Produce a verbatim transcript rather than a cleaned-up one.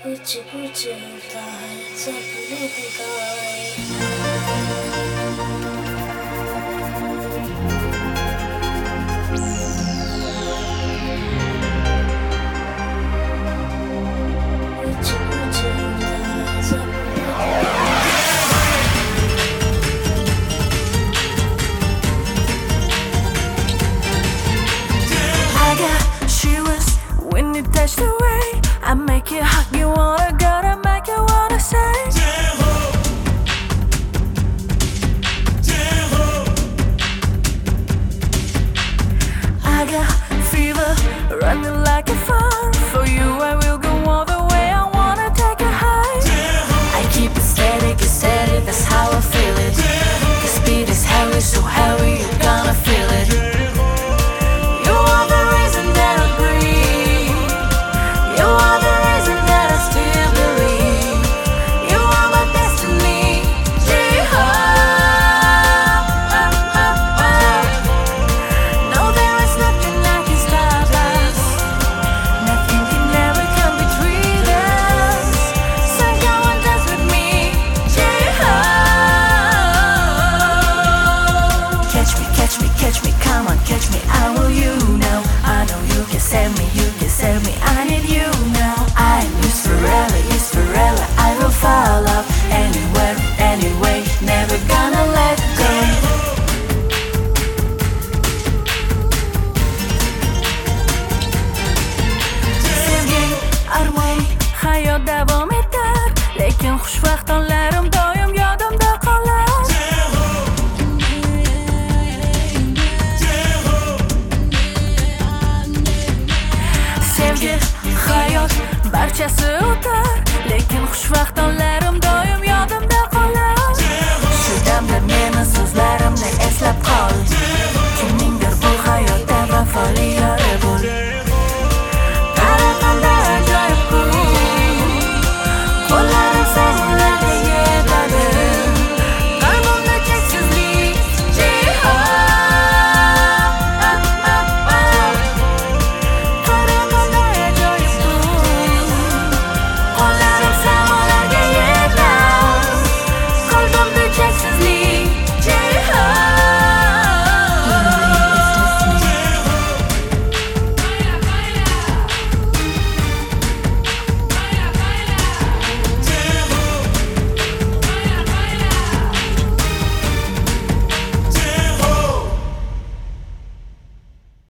Gucci Gucci fly, Zeppelin guy. Touch the way I make you hot, you wanna gotta make you wanna say Jeho, Jeho. I got fever running like a fire. For you I will go all the way, I wanna take it high. Jeho. I keep it steady, get steady, that's how I feel it. Jeho. The speed is heavy, so heavy, you're gonna feel it. Jeho. You are the reason that I breathe. You are the reason that I still believe. You are my destiny. No, there is nothing that can stop us. Nothing can ever come between us. So go and dance with me. Catch me, catch me, catch me, come on, catch me. I will, you know. I know you can save me, you can save me. I need you now. I'm yours forever, yours forever. I will follow anywhere, anyway. Never gonna let go. Sevgi, armon, hayot davom etar. Lekin xushvaqt onlarim doim yodimda qolar. Jeho, Jeho. Sevgi, hayot, barchasi o'tar. Lekin xushvaqt onlarim